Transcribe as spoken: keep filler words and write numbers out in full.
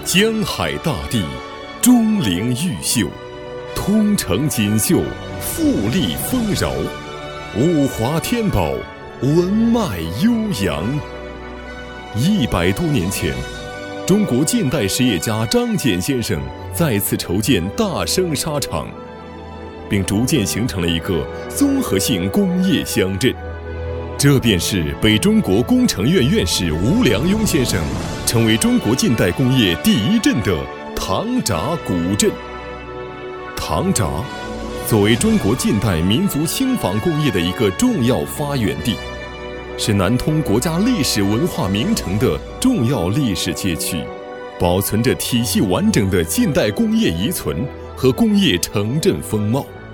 江海大地，钟灵毓秀，通城锦绣，富丽丰饶，五华天宝，文脉悠扬。一百多年前，中国近代实业家张謇先生再次筹建大生沙场，并逐渐形成了一个综合性工业乡镇。这便是北中国工程院院士吴良镛先生成为中国近代工业第一镇的唐闸古镇。唐闸作为中国近代民族轻纺工业的一个重要发源地，是南通国家历史文化名城的重要历史街区，保存着体系完整的近代工业遗存和工业城镇风貌。